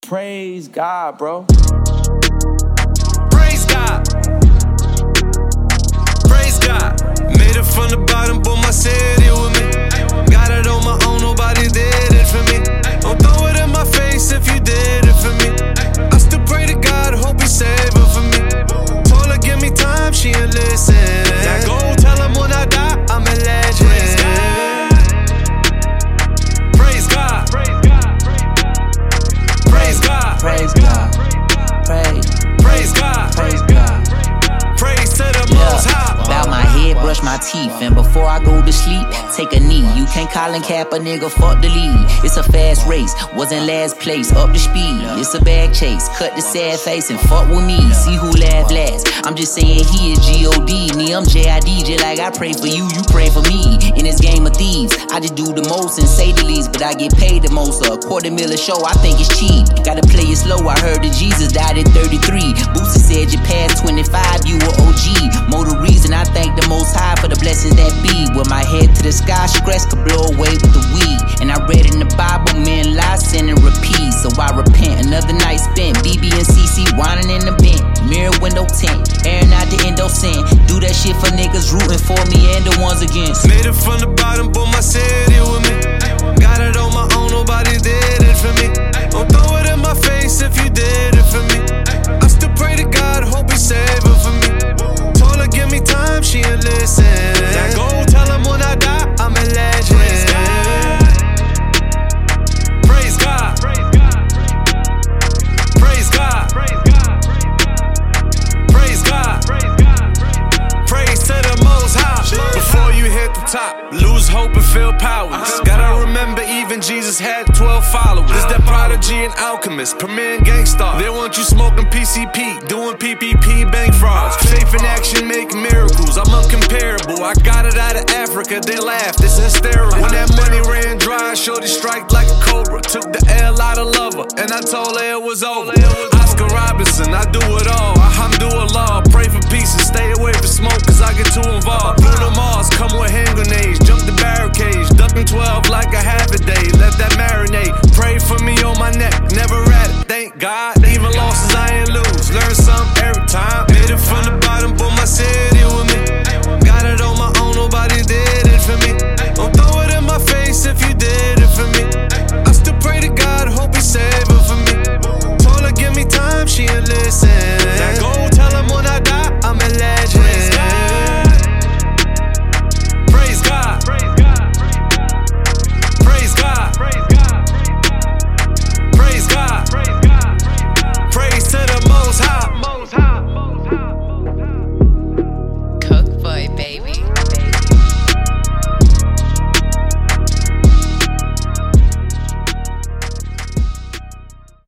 Praise God, bro. Praise God. Praise God. Made it from the bottom, but my city with me. Got it on my own, nobody did it for me. Don't throw it in my face if you did it for me. I still pray to God, hope he save her for me. Told her give me time, she ain't listen. Now go tell him when I die, I'm a legend. Praise God. Praise God. Praise God. Praise God. Praise God. Praise God. Praise to the Most High. Bow my head, brush my teeth, and before I go to sleep, take a knee. You can't Colin Cap a nigga, fuck the lead. It's a fast race, wasn't last place, up the speed. It's a bad chase, cut the sad face and fuck with me. See who laugh last. I'm just saying he is G.O.D. Me, I'm J.I.D. Just like I pray for you, you pray for me. In this game of thieves, I just do the most and say the least, but I get paid the most. A $250,000 show, I think it's cheap. Gotta play it slow, I heard that Jesus died at 33. Boosie said you passed 25, you were OG. More the reason I thank the Most High for the blessings that be. With my head to the sky, stress could blow away with the weed. And I read in the Bible, men lie, sin, and repeat. So I repent, another night spent. BB and CC whining in the bent. Mirror window tint, airing out the endo sin. Do that shit for niggas rooting for me and the ones against. Made it from the bottom, but my city with me. Got it on my own, nobody did it for me. Don't throw it in my face if you did it for me. I still pray to God, hope he save her for me. Told her give me time, she ain't listen. Now go tell him when I die, I'm a legend. Praise God. Praise God. Praise God. Praise to the Most High. Before you hit the top, lose hope and feel powerless. Gotta remember even Jesus had 12 followers. This that prodigy and alchemist, premier and gangstar. They want you smoking PCP, doing PPP, bank frauds. Faith in action make miracles, I'm uncomparable. I got it out of Africa, they laughed, it's hysterical. When that money ran dry, shorty strike like a cobra. Took the L out of lover, and I told her it was over. Oscar Robinson, I do it all, alhamdulillah. Pray for peace and stay away from smoke, cause I get too involved. Bruno Mars come with hand grenades, jump the barricades, ducking 12 like a half a day. Let that marinate, pray for me on my neck, never rat it, thank God.